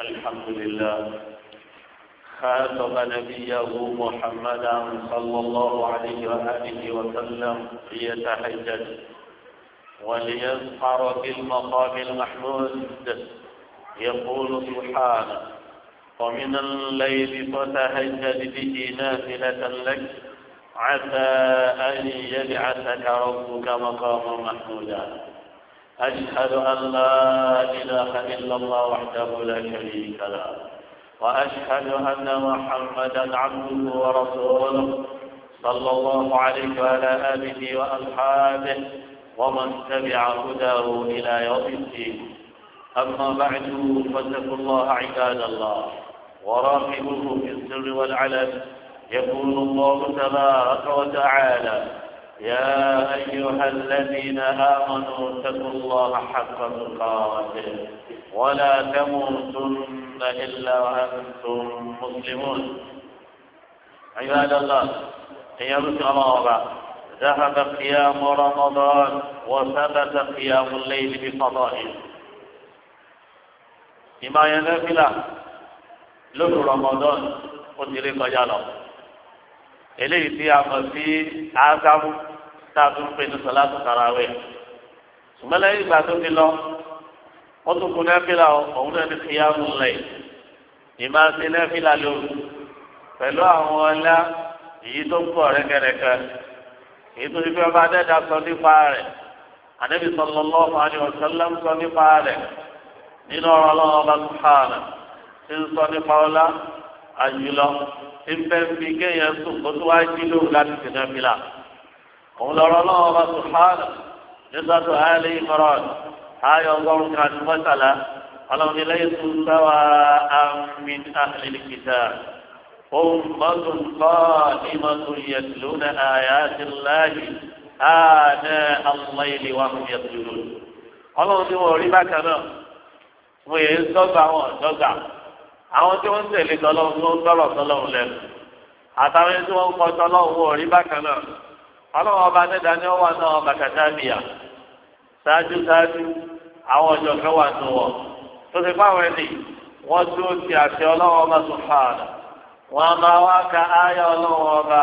الحمد لله خاتم نبيه محمدا صلى الله عليه وآله وسلم ليتحجج وليظهر في المقام المحمود. يقول سبحانه: ومن الليل فتهجد به نافلة لك عسى أن يبعثك ربك مقاما محمودا. أشهد أن لا إله إلا الله وحده لا شريك له، وأشهد أن محمدا عبده ورسوله صلى الله عليه وعلى آله وأصحابه ومن تبع هداه إلى يوم الدين. أما بعد، فاتقوا الله عباد الله وراقبوه في السر والعلن. يقول الله تبارك وتعالى: يا أيها الذين آمنوا اتقوا الله حق تقاته ولا تموتن إلا وأنتم مسلمون. عباد الله، يا رسول الله، ذهب قيام رمضان وثبت قيام الليل بفضائله. إما ينافل لو رمضان قدر قجاله eléyìí tí a mọ̀ sí ásámú tá a tún pè ní sọláàtù tarawih. ṣùgbọ́n lẹ́yìn ìgbà tó ti lọ wọ́n tún kun nẹ́fìlà ọ̀hún náà ní kíyámù layl. ìmáa ṣe nẹ́fìlà lóru pẹ̀lú àwọn ọlá èyí tó ń pọ̀ rẹ́kẹrẹ́kẹ́ èyí tó ti fi ọba adẹ́dá sọ nípa rẹ̀. ànábì sallallahu alaihi wasallam sọ nípa rẹ̀ nínú ọ̀rọ̀ ọlọ́run ọba subhanahu tí ń sọ nípa ọlá àjùlọ ìfẹ́ fi kéèyàn sùn kó tó wá jí lóhùn láti fi náà fi là. òun lọ́rọ́ lọ́wọ́ bá subhanahu nígbà tó ayé Imran ayé ọgọ́rùn kan ní mọ́tàlá ọlọ́run ilé yẹn sáwà min ahlil kitab ummatun qa'imatun yatluna ayati Allahi ana al-layli wa hum yasjudun. ọlọ́run tí wọ́n rí bákan náà wọ́n yẹ dọ́gba wọn dọ́gba. àwọn tí wọ́n ń tẹ̀lé tọ́lọ́hún tó ń tọ́lọ̀ tọ́lọ́hún lẹ́nu àtàwọn tí wọ́n ń kọ́ tọ́lọ́hún wọ̀ rí bákan náà. ọlọ́run ọba dẹ́dá ní ọwọ́ náà ọba kàtàbíyà ṣáájú àwọn ọjọ́ kẹwàá tó wọ̀ tó ti fáwọn ẹni wọ́n tó ti àṣẹ ọlọ́run ọba subhanahu. wọ́n á máa wá ka áyà ọlọ́run ọba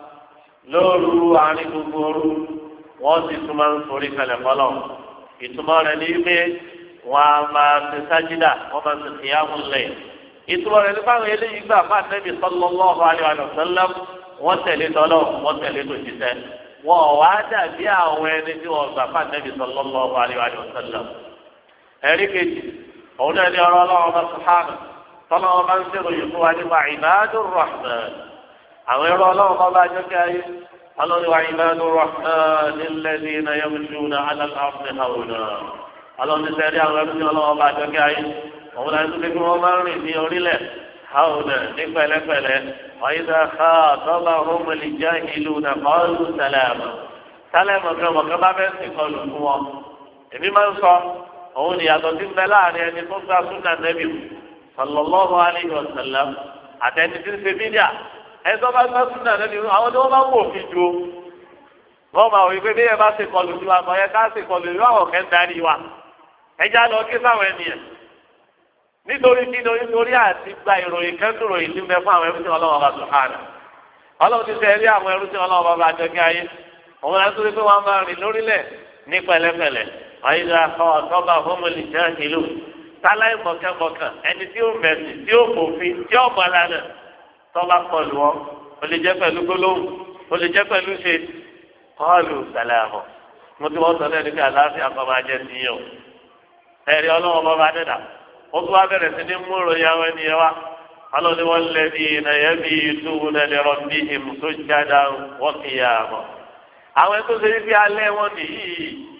lóru àárín gbogbo òru wọ́n sì tún máa ń forí kalẹ̀ fọlọ́. ìtumọ̀ rẹ̀ ní pé wọ́n á máa ti sájídà wọ́n máa ti kíyámù layl. ìtumọ̀ rẹ̀ nípa àwọn eléyìí gbà fún Ànábì sallallahu alaihi wa sallam wọ́n tẹ̀lé tọ́lọ́ wọ́n tẹ̀lé tòṣìṣẹ́. wọn ò wá dàbí àwọn ẹni tí wọ́n gbà fún Ànábì sallallahu alaihi wa sallam. ẹ̀rí kejì òun náà ní ọ̀rọ̀ ọlọ́run bá subhanahu tọ́lọ́ wọn bá ń ṣèrò yìí fún wa nípa ibadur rahman. àwọn ẹ̀rọ ọlọ́run bá jọ kí ayé ọlọ́run wa ibadur rahman alladhina yamshuna ala al-ardi hawna. ọlọ́run ti sẹ́rí àwọn ẹ̀rọ tí ọlọ́run bá jọ kí ayé òun náà tún fi kí wọ́n máa ń rìn ní orílẹ̀ hàwùnà ní pẹ̀lẹ́pẹ̀lẹ́ ọ̀yẹ́dà ká tọ́lá ọmọlì já ìlú nà kọ́ọ̀lù sàlámù. sálẹ̀mù kan mọ̀kàn bá fẹ́ sìn kọlù fún wọn. èmi máa ń sọ òun ni yàtọ̀ sí bẹ láàrin ẹni tó gbà súnà nẹ́bí sallallahu alaihi wasallam àtẹni tí ń ṣe bídíà. ẹni tó bá gbà súnà nẹ́bí àwọn ni wọ́n máa ń wò fi ju wọ́n máa wò pé bí ẹ bá ṣe kọlù sí wa kọ́ yẹ ká ṣe kọlù ìlú àwọn kẹ́ ń darí wa. ẹ já lọ kí sáwọn ènìyàn nítorí kí nítorí àti gba ìròyìn kẹ́ńtòrò yìí níbẹ̀ fún àwọn ẹrúsìn ọlọ́wọ́ bá sùhánà. ọlọ́run ti sẹ́rí àwọn ẹrúsìn ọlọ́wọ́ bá jẹ́kẹ́ ayé òun náà tó ti pé wọ́n máa rìn lórílẹ̀ ní pẹ̀lẹ́pẹ̀lẹ́ àyíká ọ̀tọ́ba fọmọlì jẹ́ ìlú sáláì mọ̀kẹ́mọ̀kàn ẹni tí ó mẹ̀sì tí ó fòfin tí ó bọ̀ lánà tọ́ba kọlù wọn ó lè jẹ́ pẹ̀lú gbólóhùn ó lè jẹ́ pẹ̀lú ṣe kọ́ọ̀lù sàlámù. mo ti wọ́n sọ lẹ́nu pé àlàáfíà kọ́ máa jẹ́ sí yàn ẹ̀rí ọlọ́wọ́ bá dẹ́dà ó tún wá bẹ̀rẹ̀ sí ní mú ìròyìn àwọn ènìyàn wa alọ́ni wọn lẹ́bi ìnáyẹ̀bí ìtúwò lẹ́lẹ́ rọ́bì ìmùsọ̀jáda wọ́n fi yà mọ́. àwọn ẹgbẹ́ sọ wípé alẹ́ wọn nìyí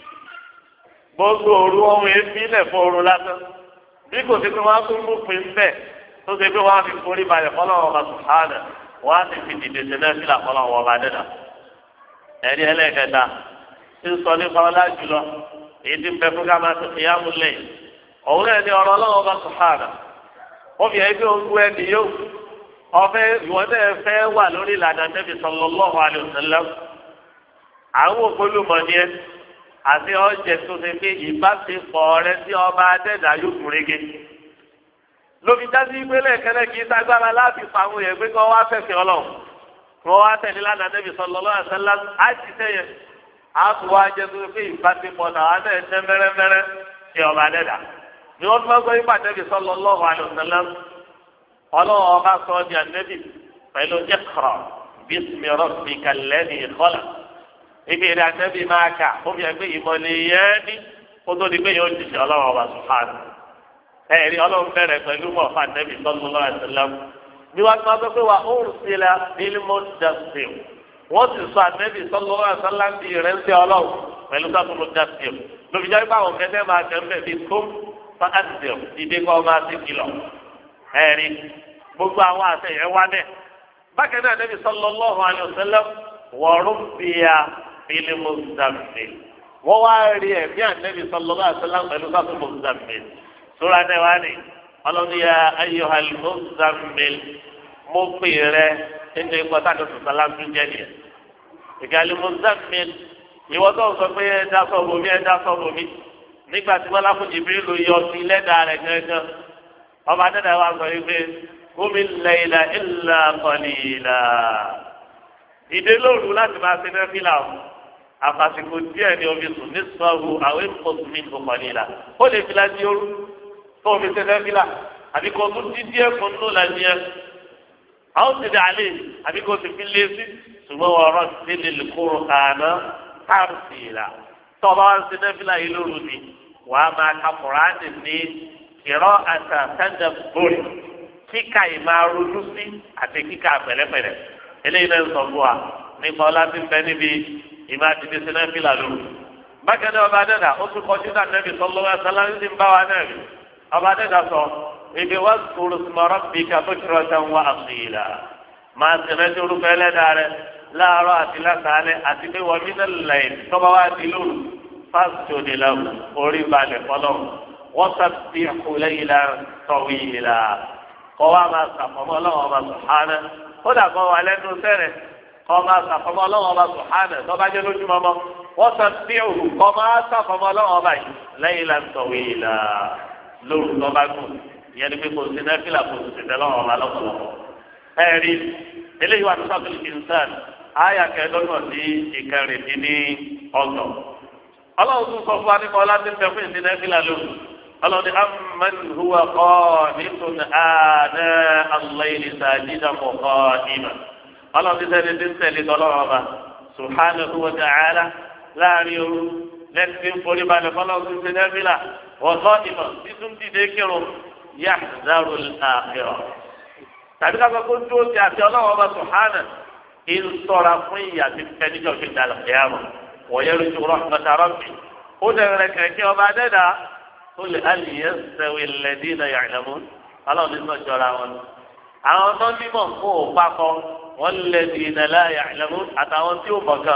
gbogbo òru ọ̀hún èéfì lẹ̀ fún oorun lásán bí kò sí pé wọ́n á tún mú pin bẹ́ẹ̀ tó ṣe pé wọ́n á fi forí balẹ̀ fọlọ́wọ́ ọba sùhánà wọ́n á sì fi dìde sílẹ̀ sílà fọlọ́wọ́ ọba dẹ́dà. ẹ̀rí ẹlẹ́kẹta ti ń sọ nípa ọlá jùlọ èyí ti ń bẹ fún ká máa tó kíyámù lẹ́yìn òun náà ní ọ̀rọ̀ ọlọ́wọ́ bá sùhánà wọ́n fi ẹgbẹ́ ogun ẹni yóò ọ̀fẹ́ ìwọ́n náà fẹ́ wà lórí ìlànà Nabi sallallahu alaihi wasallam àwọn ògbólùmọ̀ ni ẹ àti ọ̀jẹ̀ tó ṣe pé ìbáṣepọ̀ rẹ tí ọba adẹ́dà yóò kún régé lóbi dájú ìpele kẹlẹ kì í sagbára láti pa àwọn yẹn pé kọ́ wá fẹ̀sẹ̀ ọlọ́run kọ́ wá tẹ̀lé lánàá Nábì sallallahu alaihi wasallam á ti sẹ́yẹ á tún wá jẹ́ pé ìbáṣepọ̀ náà náà ṣẹ́ mẹ́rẹ́mẹ́rẹ́ ṣe ọba dẹ́dà ni wọ́n tún bá gbọ́ ìpàdé Nábì sallallahu alaihi wasallam ọlọ́run ọba sọ ọ́ di ànẹ́bì pẹ̀lú iqra bismi rabbikal ladhi khalaq ibi ìrìn ànẹ́bì máa kà ó fi ẹgbẹ́ ìmọ̀lẹ̀ yẹn ní kó tó di pé yóò ti ṣe ọlọ́run ọba subhanahu ẹ̀rí ọlọ́run bẹ̀rẹ̀ pẹ̀lú mọ̀fà ànẹ́bì sallallahu alaihi wasallam bí wọ́n ti máa sọ pé wà ó ursila bil mudaththir wọ́n ti sọ ànẹ́bì sallallahu alaihi wasallam di ìrẹsẹ̀ ọlọ́run pẹ̀lú sọ́kùn mudaththir lóbi jáde pé àwọn kẹ́kẹ́ máa kẹ́ ń bẹ̀ bí tó fa àdìsẹ̀ ìdí kọ́ máa ti kìlọ̀ ẹ̀rí gbogbo àwọn àtẹ̀yẹ wá dẹ̀ bákan náà Nabi sallallahu alaihi wasallam wọ̀ọ́rùn bíyà fil muzammil wọ́n wá rí ẹ̀mí ànẹ́bí sallallahu alaihi wasallam pẹ̀lú sọ́kùn muzammil sóra náà wá ní ọlọ́dúnyà ayyuhal muzammil mo pè rẹ nínú ikọ̀ táàdùn sọ̀tàlá tún jẹ́ nìyẹn ìgbàlè muzammil ìwọ tó ń sọ pé ẹ̀dá sọ̀bù mi nígbà tí wọ́n láfún Jibrilu yọ sí lẹ́dàá rẹ̀ gángan ọba dẹ́dà wa sọ yìí pé qumi al-layla illa qalila ìdè lóru láti máa ṣe náà fílà o àfàsìkò díẹ̀ ni omi sùn ní sọ́ọ̀hù àwọn èkóso mi kò qalila ó lè fi láti yorù tó omi ṣe náà fílà àbí kò tún ti díẹ̀ kò nù láti yẹn àwọn ti dà lé àbí kò ti fi lé sí ṣùgbọ́n wọ́n rọ̀ sí lè kúrò kàná tartila tó ọba wa ṣe náà fílà yìí lóru ni wàá máa ka Kùránì ní ìrọ̀ àtàtàdà bòrì kíkà ìmáàrúdú sí àti kíkà pẹ̀lẹ́pẹ̀lẹ́ eléyìí náà ń sọ fún wa nípa ọlá tí ń bẹ níbi ìmọ̀ àti ìdí sinẹ́fìlà lóru. bákan náà ọba dẹ́dà ó tún kọjú náà nẹ́bí sallallahu alaihi wasallam ń bá wa náà rí ọba dẹ́dà sọ ibi wá sùkúrú sùmọ́rọ́ bí ká bukratan wa asila máa sì rẹ́ orúkọ ẹlẹ́dàá rẹ láàárọ̀ àti lásàálẹ̀ àti pé wọ́n mí náà lẹ́yìn tọ́ba wá di lóru fásitì orí balẹ̀ fọlọ́ wọ́n sábì kúlẹ̀yìnlá tọ̀wìlà kọ́ wa máa sàfọ́mọ́ lọ́wọ́ ọba sùhánà kódà kọ́ wa lẹ́nu sẹ́rẹ̀ kọ́ máa sàfọ́mọ́ lọ́wọ́ ọba sùhánà tọ́ba jẹ́ lójúmọ́mọ́ wọ́n sábì òhù kọ́ máa sàfọ́mọ́ lọ́wọ́ ọba yìí lẹ́yìnlá tọ̀wìlà lóru tọ́ba gùn ìyẹn ni pé kò sí nẹ́fìlà kò sí tẹ́lọ́wọ́ ọba lọ́pọ̀lọpọ̀ ẹ̀rí eléyìí wà ní sọ́kìlì kìnsán àyà kẹ́ẹ́dọ́gbọ̀n sí ìkẹrìndínlọ́gbọ̀n ọlọ́run tún sọ fún wa nípa ọlá tí ń bẹ fún ìdí nẹ́fìlà lóru ọlọ́run ní amman huwa qanitun ana al-layli sajidan qa'iman ọlọ́run ti sẹ́ni tí ń tẹ̀lé tọ́lọ́run ọba subhanahu wa ta'ala láàrin òru lẹ́sìn tí ń forí balẹ̀ fọlọ́run ti sẹ́ni nẹ́fìlà wa qa'iman títún dìde kírun yahzaru al-akhirah tàbí ká kó dúró ti àti ọlọ́run ọba subhanahu ń sọ̀ra fún ìyà tí fẹ́ níjọ́ fi dàlọ́ kẹ́yàmọ̀ ويرجو رحمة ربي هدى لك وما دنا قل هل يستوي الذين يعلمون الله لما جراون àwọn tó ní mọ̀ fún òpapọ̀ wọn lẹ́dínà láàyè àìlẹ́mú àtàwọn tí ó mọ̀ kan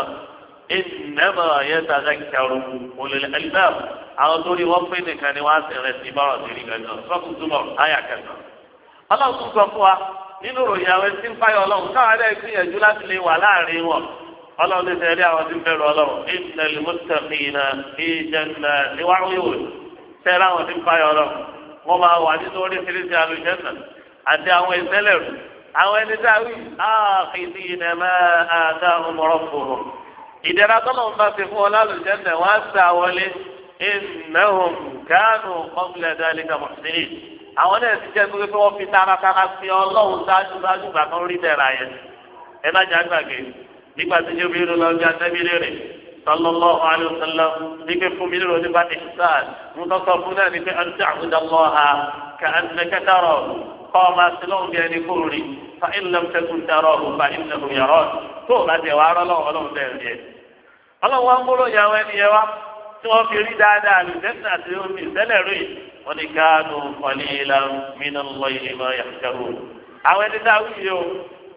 ìnẹ́mọ̀ yẹn tàgá kẹrù olùlẹ̀ ẹ̀lẹ́m àwọn tó ní wọ́n pé nìkan ni wọ́n á sẹ̀rẹ̀ sí bọ́rọ̀ sí rí gẹ̀gẹ̀ sọ́kùn túmọ̀ àyà kẹsàn. ọlọ́run tún sọ fún wa nínú ìròyìn àwọn tí ń fáyọ̀ ọlọ́run káwọn ẹ̀dá ìgbìyànjú láti lè wà láàrin wọn ọlọ́run ní sẹ́rí àwọn tí ń bẹ̀rù ọlọ́run innal muttaqina fi jannatin wa uyun sẹ́rí àwọn tí ń fáyọ̀ ọlọ́run wọ́n máa wà nítorí fèrèsé àlùjànnà àti àwọn ìṣẹ̀lẹ̀ rẹ̀ àwọn ẹni dáwì akhidina ma atahum rabbuhum ìdẹ̀ra tọ́lọ̀ ń bá ti fún ọ lálùjànnà wọ́n á sà wọlé innahum kanu qabla dhalika muhsinin àwọn náà ti jẹ́ pé wọ́n fi taratara sí ọlọ́run ṣáájú gbàkan rí dẹ̀ra yẹn ẹ má jà gbàgbé nígbà tí yóò bí irun lọ bí anábìlẹ rẹ sallallahu alaihi wasallam nígbà fún mi lórí bá ihsan mo tọ́ sọ fún náà ní pé an ta'budallaha ka'annaka tarahu kọ́ ọ máa sílọ̀ bí ẹni kó rí fa in lam takun tarahu fa innahu yarak tó o bá tẹ̀ wá rọ́lọ́ ọlọ́run bẹ́ẹ̀ rí ẹ. ọlọ́run wa ń múlò yàwó ẹni yẹn wá tí wọ́n fi rí dáadáa lùdẹ́sìn àti omi ìṣẹ̀lẹ̀ rí wọ́n ní kanu qalilan minallahi ma yahjarun àwọn ẹni dáwọ́ yìí o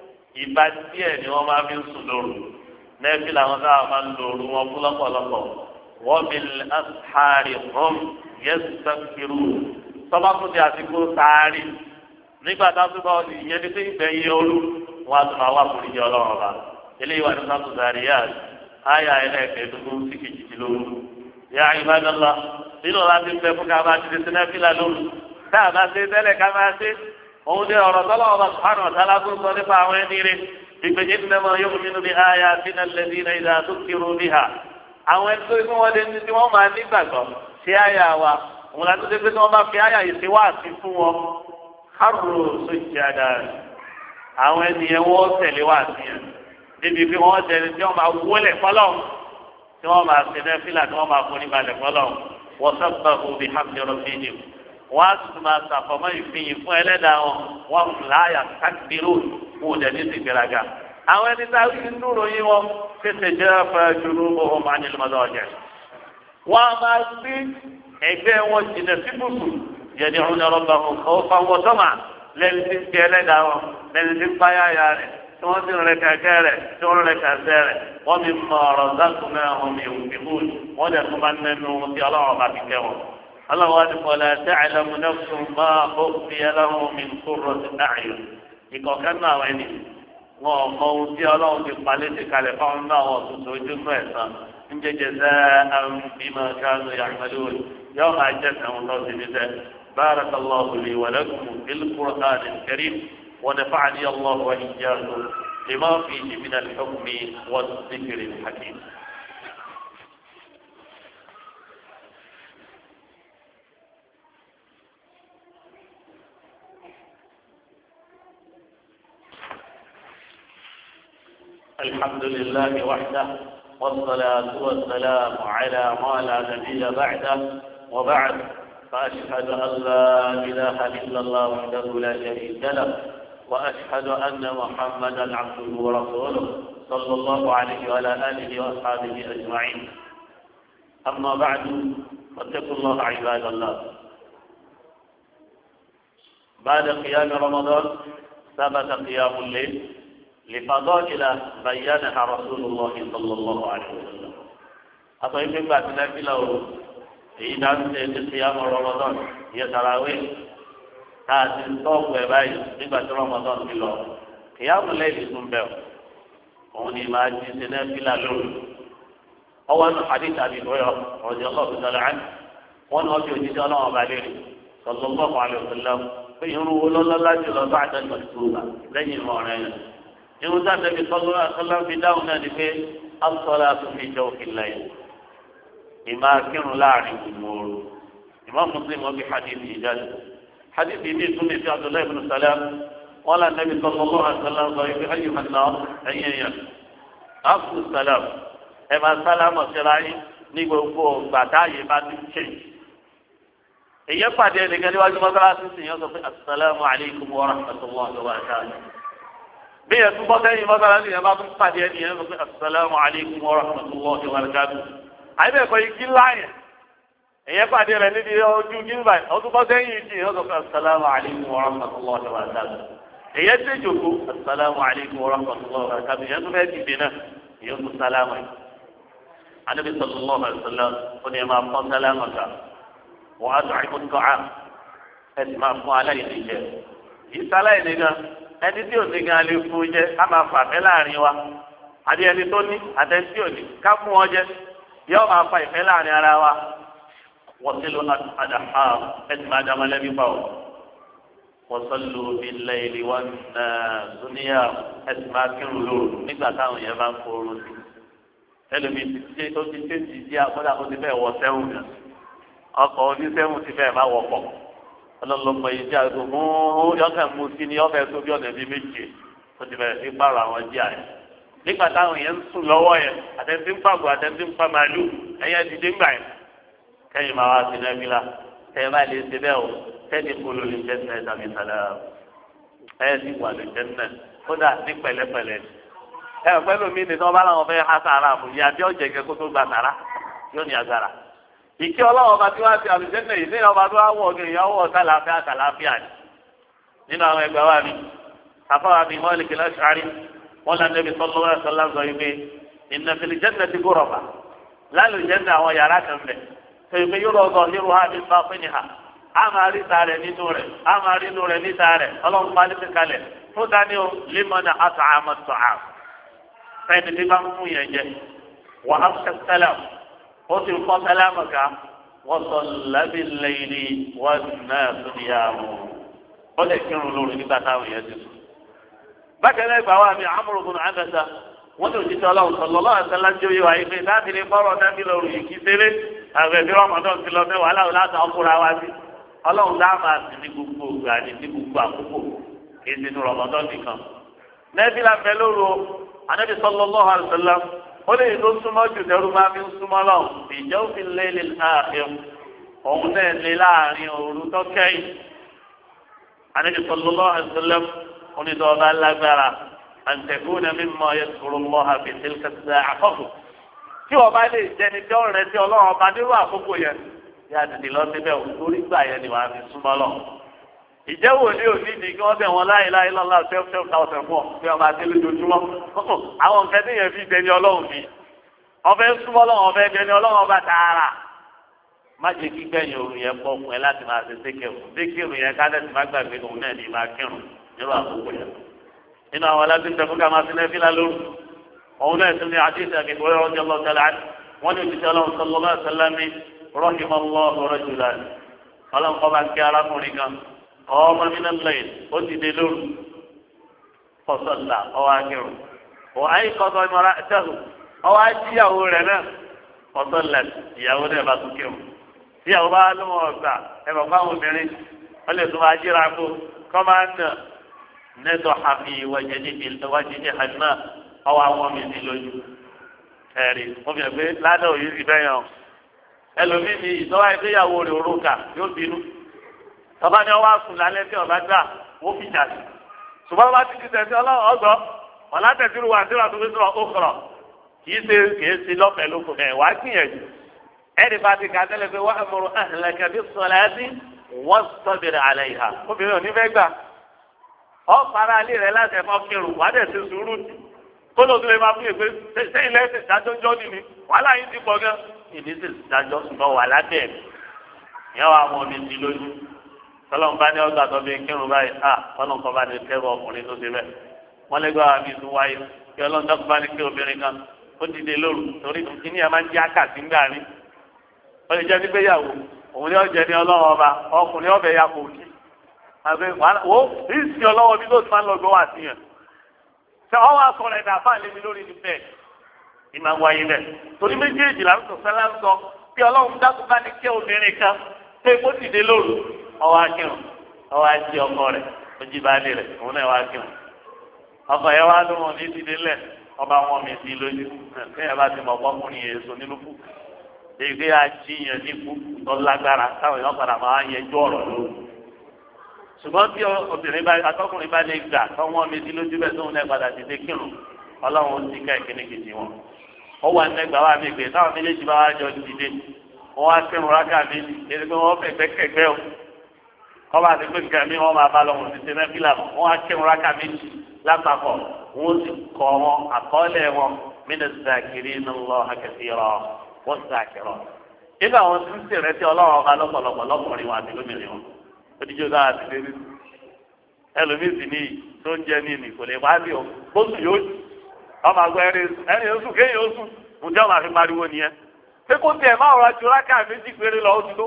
ìbá díẹ̀ ni wọ́n máa fi ń sùn lóru nẹ́ẹ̀fì làwọn sábà máa ń lòru wọn fún lọ́pọ̀lọpọ̀ wọ́n bí asahari hum yastaghfiru tọ́ba kú ti àsìkò sáárì nígbà táwọn ìyẹn ní pé ìgbẹ́ yẹ olú wọn á tún máa wà fún ìjọ ọlọ́run ọba eléyìí wà ní sọ́tù Zariyat àyà ẹlẹ́ẹ̀kẹ́dógún sí kejìdínlógún yá ibadallah nínú láti bẹ fún káfá ti di sinẹ́fìlà lóru tá a bá ṣe tẹ́lẹ̀ ká máa ṣe òun ní ọ̀rọ̀ tọ́lọ́ ọba sùpánù ọ̀tálá tó sọ nípa àwọn ẹni rẹ̀ ìgbẹ́jẹ́ tí wọ́n yóò nínú bí aya sínú lẹ́bí náà ìdá tó kírun bí ha àwọn ẹni tó kí wọ́n lé ní tí wọ́n máa nígbàgbọ́ ṣé àyà wa òun láti ṣe pé tí wọ́n bá fi àyà yìí ṣe wá sí fún wọn kárò sójà àwọn ènìyàn wọ́n tẹ̀lé wá sí yẹn débi pé wọ́n tẹ̀lé tí wọ́n máa wọlé fọlọ́ tí wọ́n máa ṣe nẹ́fìlà tí wọ́n máa fún níbalẹ̀ fọlọ́ wọ́n sábà òbí hàmìlẹ́rọ̀ fídíò wọ́n á tún máa ṣàfọ̀mọ́ ìfihìn fún ẹlẹ́dàá wọn wọ́n láyà kákìrò wọn ò dẹ̀ ní ìgbéraga. àwọn ẹni tá a wí nínú ìròyìn wọn tètè jẹ́ fẹ́ẹ́júrú ohun máa ní lọ́dọ̀ ọ̀jẹ̀. wọ́n á máa gbé ẹgbẹ́ wọn jìnnà sí bùkù yẹni ọ̀hún ẹ̀rọ bá wọn kọ́ fáwọn tọ́mà lẹ́ni tí ń gbé ẹlẹ́dàá wọn lẹ́ni tí ń páyà ya rẹ̀ tí wọ́n ti rẹ̀ kẹ̀kẹ́ rẹ̀ tí wọ́n rẹ̀ kẹ̀kẹ́ rẹ̀ wọ́n mi mọ ọ̀rọ̀ dákúnmẹ́ ọ̀hún mi ò fi bú wọ́n dẹ̀ tún bá nínú tí ọlọ́run bá fi kẹ́ wọn. ọlọ́run wá ní kọ́lá ta'lamu nafsun ma ukhfiya lahum min qurrati a'yun. ìkọ̀kẹ́ náà àwọn ẹni wọn ò mọ ohun tí ọlọ́run ti palẹ́ ti kalẹ̀ fáwọn náà wọn tuntun ojú fún ẹ̀sán ń jẹjẹ sẹ́ bima kanu ya'malun yóò máa jẹ́ sẹ́wọ̀n tó ti fi sẹ́. بارك الله لي ولكم في القرآن الكريم ونفعني الله وإياكم لما فيه من الحكم والذكر الحكيم. الحمد لله وحده والصلاة والسلام على ما لا نبي بعده وبعد فأشهد أن لا إله إلا الله وحده لا شريك له وأشهد أن محمدا عبده ورسوله صلى الله عليه وعلى آله وأصحابه أجمعين. أما بعد فاتقوا الله عباد الله. بعد قيام رمضان ثبت قيام الليل لفضائل بينها رسول الله صلى الله عليه وسلم. أطيب بعد ذلك èyí náà ń ṣe ti ṣìyàmù Ramadan yẹ tarawih tá a ti tọ́ọ̀kù ẹ̀ báyìí nígbà tí Ramadan ti lọ ṣìyàmù lẹ́yìn tún bẹ̀ òun ni màá ti ṣe náà fílà lóru ọwọ́ àti hadith àbí ìbọyọ̀ ọ̀dẹ̀ ọlọ́ọ̀bù sọ̀rọ̀ àná wọn ni wọ́n fi òjijì ọlọ́wọ́n ọba léèrè sallallahu alaihi wasallam pé irun wo lọ́lọ́lá jùlọ bá àtẹ̀jọ́ ìṣúra lẹ́yìn ìmọ̀ rẹ̀ yẹn irun tá a tẹ̀lé sallallahu fi dáhùn náà ni pé as-salatu fi jawfil layl ìmá kírun láàrin ìmọ̀ọ́rọ̀ ìmọ̀ Muslim ọbí hadith ìjáde hadith ìdí ìtúndì sí Abdullahi ibn Salam wọn là Nabi sallallahu alaihi wasallam sọ ibi ayyuhan nas ẹ̀yìn ẹ̀yàn afṣu salam ẹ̀ máa sálámọ̀ síra yín ní gbogbo gbàtà yìí bá ti ṣe èyí pàdé ẹnìkan níwájú mọ́sálásí sì yẹn sọ pé assalamu alaykum wa rahmatullahi wa barakatuh bí yẹn tún bọ́ sẹ́yìn mọ́sálásí yẹn bá tún pàdé ẹnìyẹn sọ pé assalamu alaykum wa rahmatullahi wa barakatuh àyẹ̀bẹ̀ kọ́ igi láyẹ̀ ẹ̀yẹ́ pàdé rẹ̀ níbi ojú gíńbà ọdún bọ́ sẹ́yìn ìdí ọ̀sọ̀ fún asalaamu alaykum wa rahmatulahi wa barakatuh ẹ̀yẹ́ tẹ̀ jòkó asalaamu alaykum wa rahmatulahi wa barakatuh ẹ̀yẹ́ tún bẹ́ẹ̀ dìde náà ẹ̀yẹ́ tún sálámù ẹ̀ anabi sallallahu alayhi wa sallam ó ní ẹ̀ máa fọ́ sálámù ká wọ́n á dùn àìkú tọ́ca ẹ̀ sì máa fún aláìní jẹ ìsáláìní gan ẹni tí ò ní gan lè fún jẹ á máa fà fẹ́ láàrin wa àti ẹni tó ní àtẹni tí ò ní ká fún ọ jẹ yóò máa fa ìfẹ́ láàrin ara wa wọ́n ti lo àdàhà ẹ̀sìn máa dá mọ́lẹ́bí pa ọ́ wọ́n sọ lu ilẹ̀ ìlú wọn dúníyà ẹ̀sìn máa kírun lóru nígbà táwọn yẹn bá ń fòrò sí ẹlòmíì ti ṣe tó ti ṣe ti di àkọ́dà kó ti fẹ́ wọ sẹ́wọ̀n náà ọkọ̀ oníṣẹ́wọ̀n ti fẹ́ má wọkọ̀ ọlọ́lọ́mọ yìí jẹ́ àgbo mú yọkàn mú sí ní ọ̀fẹ́ tó bí ọ̀nà bíi méje ó ti bẹ̀rẹ̀ sí pààrọ̀ àwọn jíà yẹn nígbà táwọn yẹn ń sùn lọ́wọ́ yẹn àtẹ̀sí ń pàgọ́ àtẹ̀sí ń pa màálù ẹ̀yẹ ti dé gbà yẹn kẹ́yìn máa wá sí nẹ́bílà tẹ́ bá lè ṣe bẹ́ẹ̀ o tẹ́ni kúló lè jẹ́ sẹ́yìn tàbí sàlẹ̀ ẹ̀ ti wà lè jẹ́ náà kódà ní pẹ̀lẹ́pẹ̀lẹ́ ẹ̀ pẹ́lú mi ní tọ́ bá láwọn fẹ́ há sàrà fún yìí àti ọ̀jẹ̀ kẹ́kọ́ tó gba sàrà yóò ní agbára ìkí ọlọ́wọ́ bá tí wá sí àlùjẹ́ náà yìí ní ọba tó wá wọ̀ ọ̀gẹ̀ ìyàwó sàlàáfíà nínú àwọn ẹgbẹ́ wa mi àfọwọ́ mi Malik al-Ash'ari wọn là Nabi sallallahu alaihi wasallam sọ yìí pé inna fil jannati ghurafa lálùjẹ́nà àwọn yàrá kan bẹ̀ tẹ̀wé yóò lọ nírú ha ní báfínìhà a máa rí ta rẹ̀ nínú rẹ̀ a máa rí inú rẹ̀ níta rẹ̀ ọlọ́run bá níbi kalẹ̀ fún dání o limana at'ama at'am fẹ́ni bí bá ń fún yẹn jẹ wà á ṣe sẹ́lẹ̀m ó sì ń kọ́ sẹ́lẹ̀mù ká وصلى بالليل والناس نيام ó lè kírun lóru nígbà táwọn èèyàn ti sùn. bákan náà ìgbà wa mi Amru bin Abasa wọ́n ti òjijì ọlọ́run sallallahu alaihi wasallam jẹ́ òye wa yìí pé láti lè bọ́rọ̀ nábì lóru yìí kí séré àgbẹ̀bí Ramadan ti lọ mẹ́wàá láwọn láti ọkùnrin wa sí. ọlọ́run dá máa sì ní gbogbo ògbà ní gbogbo àkókò kì í ti nu Ramadan nìkan. nẹ́bí la fẹ́ lóru Ànábì sallallahu alaihi wasallam ó lè tó súnmọ́ jù tẹ́rù máa fi ń súnmọ́ lọ ìjọ òfin lélẹ̀ ààfin òun náà lé láàrin òru tó kẹ́yìn. Ànábì sallallahu alaihi wasallam onídọ̀ọ́ba lágbára àǹtẹ̀kùnà mímọ́ yadhkurullaha fi tilka as-sa'a tí ọba lè jẹni tí ó rẹ sí ọlọ́run ọba nírú àkókò yẹn yá tètè lọ síbẹ̀ lórí gbà yẹn ni wàá fi súnmọ́ lọ. ìjẹ́wò ní òní ni kí wọ́n bẹ̀ wọ́n láyé láyé lọ́la 12,000 fún ọ bí ọba àti lójoojúmọ́. àwọn nǹkan tí yẹn fi dẹni ọlọ́run mi ọbẹ̀ súnmọ́ lọ́wọ́ ọbẹ̀ dẹni ọlọ́run ọba tààrà. má jẹ́ kí gbẹ̀yìn òru yẹn pọ̀ fún ẹ láti máa ṣe sékèrù yẹn ká lẹ́sìn má gbàgbé òun náà ní máa kírun nírú àkókò yẹn. nínú àwọn alágbèsè fún ká máa fi nẹ́fílà lóru òun náà tún ní àdéhùn àgbègbè ọjọ́ lọ́sẹ̀lá wọ́n ní òṣìṣẹ́ ọlọ́run sallallahu alaihi wasallam rahimallahu rajulan ọlọ́run kọ́ bá ń kí arákùnrin kan ọmọ nínú lẹ́yìn ó ti dé lóru fọ́sọ̀lá ọwọ́ akérò ò ayé kọ́sọ́ ìmọ̀ra ẹ̀tẹ́hùn ọwọ́ ajíyàwó rẹ̀ náà fọ́sọ̀lá ìyàwó náà bá tún kírun tíyàwó bá lóun ọgbà ẹ̀fọ̀ fáwọn obìnrin wọ́n lè tún ajíra kó kọ́ máa ń nà nẹ́tọ̀ àfi wájẹ́ hàdúmá ọwọ́ àwọn mi ní lójú ẹ̀rí wọ́n fi hàn pé ládàá òyìn ti bẹ́yàn o ẹlòmíì ní ìtọ́wá ìgbéyàwó rẹ̀ òrùka yóò bínú tọ́ba ni wọ́n wá sùn lálẹ́ tí ọba gbà wọ́n fi jà sí ṣùgbọ́n bá ti di tẹ̀sí ọlọ́run ọgbọ́n wọn látẹ̀síru wà sí ìrọ̀tún fún ó kọ̀rọ̀ kì í ṣe lọ́fẹ̀ẹ́ lóko ẹ̀ wá gbìyànjú ẹ̀rí bá ti kà tẹ́lẹ̀ pé wọ́n mọ̀rọ̀ ahlaka bis-salati wastabir 'alayha obìnrin ò ní fẹ́ gbà ọ́ fara alẹ́ rẹ̀ láti ẹ̀fọ́ kírun wà á dẹ̀ ṣe sùúrù tì kóló tó lè máa fún yẹn pé sẹ́yìn lẹ́sẹ̀ dájọ́ jọ́ nìní wàhálà yìí ti pọ̀ gan ìdí sì dájọ́ ṣùgbọ́n wà lábẹ́ ẹ̀ ìyẹn wà wọn mi ti lójú tọ́lọ́n bá ní ọgbà tó bí kírun báyìí tọ́lọ́n kọ́ bá ní kẹ́rù ọkùnrin tó ṣe bẹ́ẹ̀ wọ́n lé gbọ́ àmì ìtún wáyé kí ọlọ́run tó bá ní kí obìnrin kan ó dìde lóru torí kíní ẹ̀ máa ń jẹ́ àkàtì ńgbà ní ó lè jẹ́ nígbéyàwó òun ni ó jẹ́ ní ọlọ́run ọba ọkùnrin ọbẹ̀ ya kò kí wo ìsìn ọlọ́wọ́ bí ló ti máa ń lọ gbọ́ wà sí yẹn ṣe ọwọ́ akọ̀rọ̀ ẹ̀dá fáà lé mi lórí ní bẹ́ẹ̀ ìmọ̀ wáyé bẹ́ẹ̀ torí méjèèjì là ń sọ sẹ́lá ń sọ bí ọlọ́run dákú bá ní kẹ́ obìnrin kan pé kó dìde lóru ọwọ́ akírun ọwọ́ ajé ọkọ rẹ̀ ojú ìbálẹ̀ rẹ̀ òun náà wá kírun ọkọ yẹn wá lóhùn ní dìde lẹ̀ ọba wọn mi sí lójú kéèyàn bá ti mọ̀ ọkùnrin yẹn èso nínú fún èyí pé ajíyàn ní fún tó lágbára táwọn èèyàn padà máa ń yẹjú ọ̀rọ̀ lóru ṣùgbọ́n bí obìnrin bá akọkùnrin bá lè gbà tọ́wọ́n mi sí lójú bẹ́ẹ̀ tóun náà padà ti dé kírun ọlọ́run ó ti ká ìkíní kejì wọn. ó wà nígbà wà mí pé táwọn méjèèjì bá wá jọ dìde wọ́n wá kírun rákà méjì èdè pé wọ́n fẹ̀gbẹ́ kẹ̀gbẹ́ o. kọ́ bá ti pé nǹkan mi wọ́n máa bá lọ́wọ́ ti ṣe mẹ́fìlà wọ́n wá kírun rákà méjì lápapọ̀ wọ́n sì kọ́ wọn àkọọ́lẹ̀ wọn mínísítà kiri ní lọ akẹ́sìrọ̀ wọ́n sì àkẹ́rọ̀. nígbà wọn ti ń ṣèrètí ọlọ́run ọba lọ́pọ̀lọpọ̀ lọ́kùnrin wọn àti lómìnir wọn odijó dáa ti lérí ẹlòmíì sì ní tó ń jẹ ní ìní kò lè wá bí o bóṣù yóò jù ọmọ àgbà ẹni oṣù kéèyàn oṣù ǹjẹ́ ọmọ àfi pariwo nìyẹn pé kó tiẹ̀ máa rọra ju rákà méjì péré lọ oṣù tó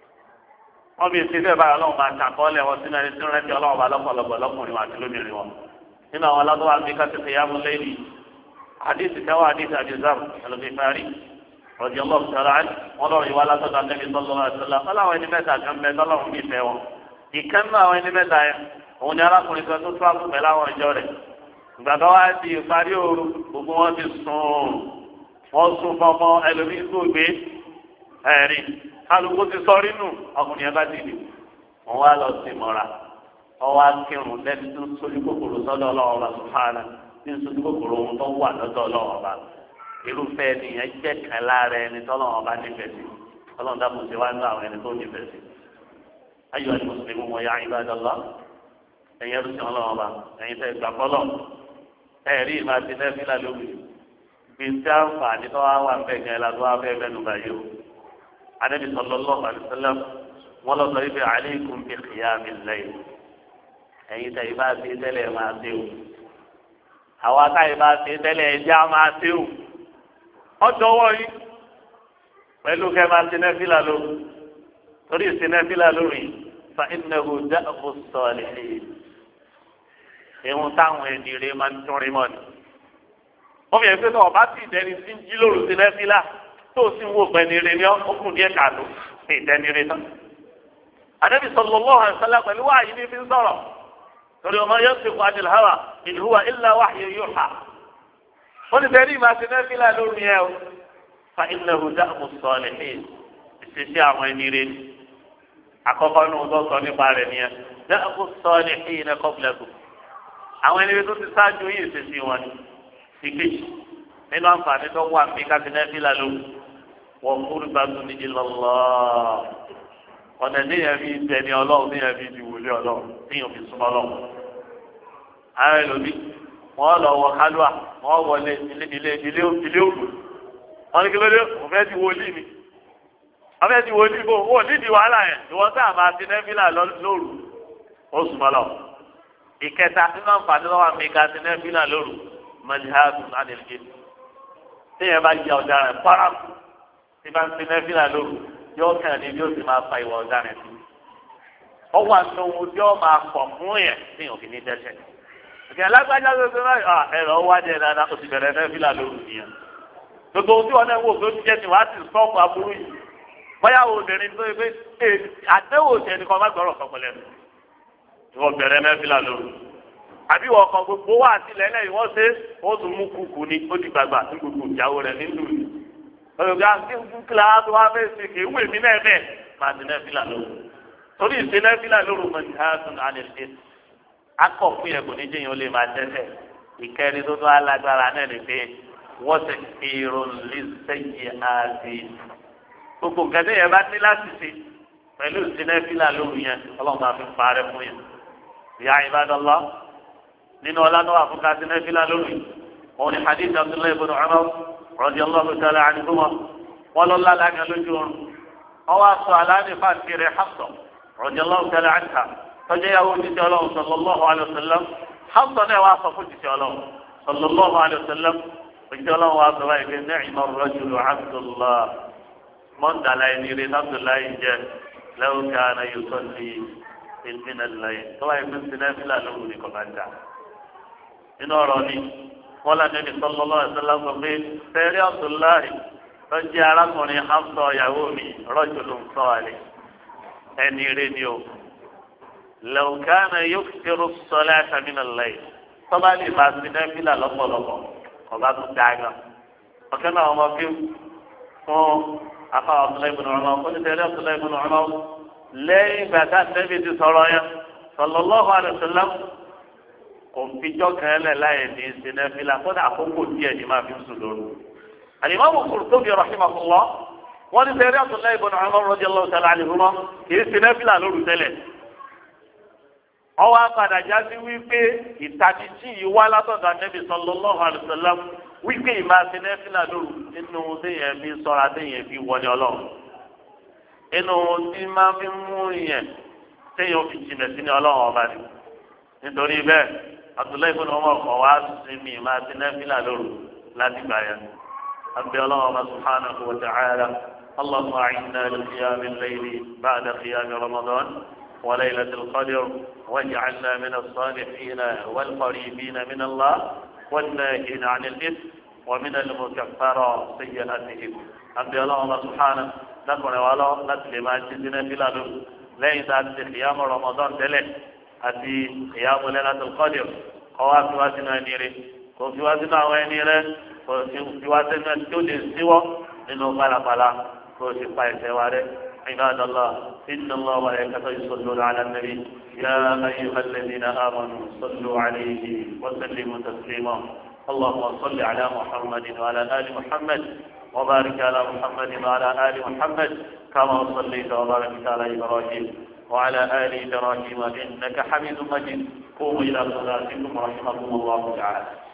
wọn bí èsì bẹ́ẹ̀ báyọ̀ ọlọ́run máa ṣàkọọ́lẹ̀ wọn sínú ẹni tí wọ́n rẹ́tí ọlọ́run bá lọ́pọ̀lọpọ̀ lọ́kùnrin wọn àti lómìnirin wọn nínú àwọn aládọ́wà bí ká tètè yá mú lẹ́yìn àdìsí káwá àdìsí àdìsám ẹlòmífàárì rọ̀jì ọlọ́run sọ̀rọ̀ wọn lọ́rùn ìwà látọ̀dọ̀ àtẹ́bí sọ́lọ́run àtọ́lá ọlọ́run ẹni mẹ́ta kan bẹ tọ́lọ́run nífẹ̀ẹ́ wọn ìkan náà àwọn ẹni mẹ́ta yẹn òun ni arákùnrin kan tó tó àpò pẹ̀lú àwọn ìjọ rẹ̀ ìgbà tó wá di ìparí òru gbogbo wọn ti sùn wọn sùn fọmọ ẹlòmíín tó gbé ẹ̀rí kálukú ti sọ rínú ọkùnrin yẹn bá dìde wọn wá lọ sí mọ́ra wọn wá kírun lẹ́ni tó sójú kòkòrò sọ́dọ̀ ọlọ́wọ́ bá sùpáànà tí ń sójú kòkòrò ohun tó wà lọ́dọ̀ ọlọ́wọ́ bá irúfẹ́ nìyẹn jẹ́ kan lára ẹni tọ́lọ́wọ́ bá nífẹ̀ẹ́ sí ọlọ́run dákun sí wá ń lọ àwọn ẹni tó nífẹ̀ẹ́ sí. أيها المسلمون ويا عباد الله أن يرسل الله أن يتقبل الله ẹ̀rí máa ti lẹ́bí la lóbi bí n tẹ́ àǹfààní tó wá wà bẹ́ẹ̀ gẹ́gẹ́ la tó wá bẹ́ẹ̀ bẹ́ẹ̀ nùbà yìí o. Ànábì sallallahu alaihi wasallam wọn lọ sọ ibi alaykum bi qiyamil layl ẹ̀yin tẹ̀ ibà ti tẹ́lẹ̀ máa ṣe o. àwa tá ibà ti tẹ́lẹ̀ ẹja máa ṣe o. ọjọ́ wọ̀ yìí pẹ̀lú kẹ́ máa ṣe nẹ́fìlà lóru torí ṣe nẹ́fìlà lóru yìí fa innahu da'bu salihin ìhun táwọn ènìyàn máa ń tún rí mọ́ ni. wọ́n fi ẹ̀fẹ́ tó ọba tí ìdẹni tí ń jí lóru ṣe nẹ́fìlà tó sì ń wò pẹ̀lú rẹ̀ ní ọkùnrin díẹ̀ kàdó ṣe ìdẹni rẹ̀ tán. Ànábì sallallahu alaihi wasallam pẹ̀lú wáyé ní fi ń sọ̀rọ̀ torí ọmọ yẹn ti kọ́ adìl hawa in huwa illa wahyu yuha. wọ́n ti tẹ̀lé ìmọ̀ àti nẹ́fìlà lóru yẹn o fa innahu da'bu salihin ìṣesí àwọn ẹni rẹ̀ ni àkọ́kọ́ ní ọdọ́ sọ nípa rẹ̀ nìyẹn da'bu salihin qablakum àwọn ẹni rẹ̀ tó ti ṣáájú yìí ìṣesí wọn ni ìkejì nínú àǹfààní tó wà ní káfíńẹ́fìlà lóru wọ́n kúrú gbàgbọ́ ní ilallah ọ̀nà níyẹn fi tẹ̀lé ọlọ́run níyẹn fi di wòlé ọlọ́run níyẹn fi súnmọ́ ọlọ́run. àwọn ẹlòmí wọ́n lọ wọ kálúà wọ́n wọlé ilé òkú wọ́n ní kí ló dé wọ́n fẹ́ di wòlíì mi wọ́n fẹ́ di wòlíì bò wọ́n nídìí wàhálà yẹn ìwọ́n sáà máa ti nẹ́fìlà lóru ó súnmọ́ lọ. ìkẹta nínú àǹfààní lọ́wọ́ àmì ká ti nẹ́fìlà lóru mọ̀lẹ́hàdùn ánìlẹ́gẹ́ tíyẹn bá jẹ ọ̀daràn paraku tí bá ń ti nẹ́fìlà lóru yóò kàn ní bí ó sì máa fa ìwà ọ̀daràn sí. ọwọ́ àti ohun tí ó máa pọ̀ fún yẹn tí yóò fi ní dẹ́ṣẹ̀. ìkẹ́ alágbájá gbogbo náà ẹ̀rọ wájú dáadáa kò sì bẹ̀rẹ̀ nẹ́fìlà lóru nìyẹn. gbogbo ohun tí wọn náà wò ló ti jẹ́ ti wàá ti sọ́ọ̀kù aburú yìí. bóyá obìnrin tó yẹ pé àtẹ́wò tẹ̀ ní kọ́ má gbọ́rọ̀ kọ́kọ́ lẹ́nu. ìwọ bẹ̀rẹ̀ nẹ́fìlà lóru. àbí wọ́n kan gbogbo wà sílẹ̀ lẹ́yìn wọ́n ṣe ó tún mú kúkú ni ó ti gbàgbà ní gbogbo ìyàwó rẹ̀ nínú ìlú. ọ̀gá kíláà tó wá fẹ́ ṣe kì í wù mí náà bẹ́ẹ̀ máa ti nẹ́fìlà lóru. torí ìṣe nẹ́fìlà lóru mọ̀ ní hàtún àlẹ́ṣẹ́. akọ̀ fún yẹn kò ní jẹ́ yẹn ó lè máa tẹ́tẹ̀. ìkẹrin tó tó alágbára náà ni pé wọ́n ti fi irun lè sẹ́yìn àti gbogbo nǹkan tí yẹn bá ní láti ṣe pẹ̀lú ìṣe nẹ́fìlà lóru yẹn ọlọ́run máa fi parẹ́ fún yẹn. ìyá ìbádọ́lá nínú ọlọ́dún wà fún káàtì nẹ́fìlà lórí òun ni hadith abdullahi ibn umar radiyallahu ta'ala anhuma wọn lọ lálẹ́ àgbà lójú oorun wọn wá sọ aláàdì fàtí rẹ̀ Hafsa radiyallahu ta'ala anha tọ́jú ìyàwó jíjẹ ọlọ́run sallallahu alayhi wa sallam Hafsa náà wá sọ fún jíjẹ ọlọ́run sallallahu alayhi wa sallam jíjẹ ọlọ́run wá sọ báyìí pé ni'ma ar-rajulu abdullah mọ́ndàlá ẹni rẹ̀ abdullahi jẹ́ law kana yusalli min al-layl tó wáyé pé sinẹ́fìlà lóru ní kọ̀ọ̀bá inú ọ̀rọ̀ ni wọ́n lọ níbi sallallahu alaihi wasallam pé sẹ́rí Abdullahi tó jẹ́ arákùnrin Hafsa ìyàwó mi rajulun salih ẹni rẹ̀ ni o law kana yukthiru as-salata min al-layl tọ́ba lè bá sí nẹ́fìlà lọ́pọ̀lọpọ̀ ọba tó dáná ọ̀kẹ́ náà ọmọ kí fún afa Abdullahi ibn Umar ó ní sẹ́rí Abdullahi ibn Umar lẹ́yìn gbàtà nẹ́bí ti sọ̀rọ̀ yẹn sallallahu alaihi wasallam kò fi jọ́ kẹ́lẹ́ láyé ní sinẹ́fìlà kódà àkókò díẹ̀ ní máa fi sùn lóru. Al-Imam Qurtubi rahimahullah wọ́n ní sẹ́rí Abdullahi ibn Umar radiyallahu ta'ala anhuma kì í sinẹ́fìlà lóru tẹ́lẹ̀. ọwọ́ apàdà já sí wípé ìtàdíjì yìí wá látọ̀dọ̀ Ànábì sallallahu alaihi wasallam wípé ìmá sinẹ́fìlà lóru nínú téèyàn fi sọ́ra téèyàn fi wọlé ọlọ́run. inú tí máa fi mú yẹn téèyàn fi jìnà sí ní ọlọ́run ọba ni. nítorí bẹ́ẹ̀ Abdullahi ibn Umar kọ̀ wá sí mi máa ti nẹ́fìlà lóru láti gbà yẹn. abẹ́ ọlọ́run ọba subhanahu wa ta'ala اللهم أعنا لقيام الليل بعد قيام رمضان وليلة القدر واجعلنا من الصالحين والقريبين من الله والناهين عن الإثم ومن المكفرة سيئاتهم أبي الله سبحانه نكون ولا نسلم أجلنا بلا ليس قيام رمضان تلك أتي قيام ليلة القدر قوات واتنا نيري وفي واتنا وينيري وفي واتنا تولي سوى إنه فلا فلا وفي قائد واري عباد الله إن الله وملائكته يصلون على النبي يا أيها الذين آمنوا صلوا عليه وسلموا تسليما اللهم صل على محمد وعلى آل محمد وبارك على محمد وعلى آل محمد كما صليت وباركت على إبراهيم وعلى آل إبراهيم إنك حميد مجيد قوموا إلى صلاتكم رحمكم الله تعالى.